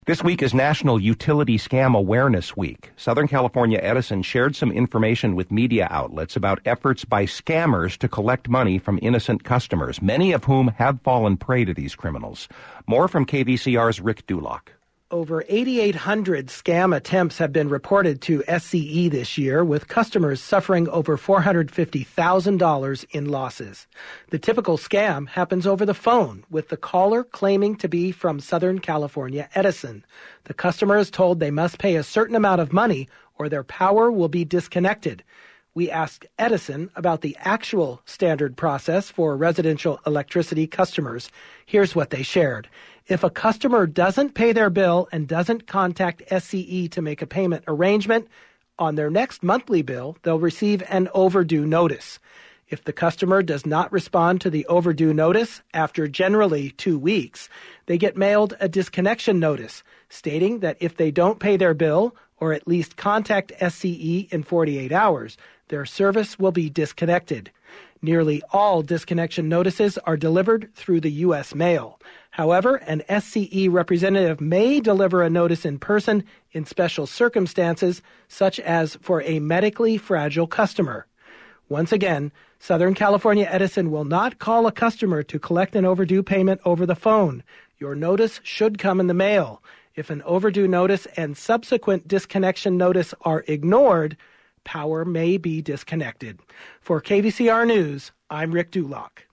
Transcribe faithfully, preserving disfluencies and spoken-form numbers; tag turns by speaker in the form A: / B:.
A: This week is National Utility Scam Awareness Week. Southern California Edison shared some information with media outlets about efforts by scammers to collect money from innocent customers, many of whom have fallen prey to these criminals. More from K V C R's Rick Dulock.
B: Over eighty-eight hundred scam attempts have been reported to S C E this year, with customers suffering over four hundred fifty thousand dollars in losses. The typical scam happens over the phone, with the caller claiming to be from Southern California Edison. The customer is told they must pay a certain amount of money or their power will be disconnected. We asked Edison about the actual standard process for residential electricity customers. Here's what they shared. If a customer doesn't pay their bill and doesn't contact S C E to make a payment arrangement, on their next monthly bill, they'll receive an overdue notice. If the customer does not respond to the overdue notice after generally two weeks, they get mailed a disconnection notice stating that if they don't pay their bill or at least contact S C E in forty-eight hours, their service will be disconnected. Nearly all disconnection notices are delivered through the U S mail. However, an S C E representative may deliver a notice in person in special circumstances, such as for a medically fragile customer. Once again, Southern California Edison will not call a customer to collect an overdue payment over the phone. Your notice should come in the mail. If an overdue notice and subsequent disconnection notice are ignored, power may be disconnected. For K V C R News, I'm Rick Dulock.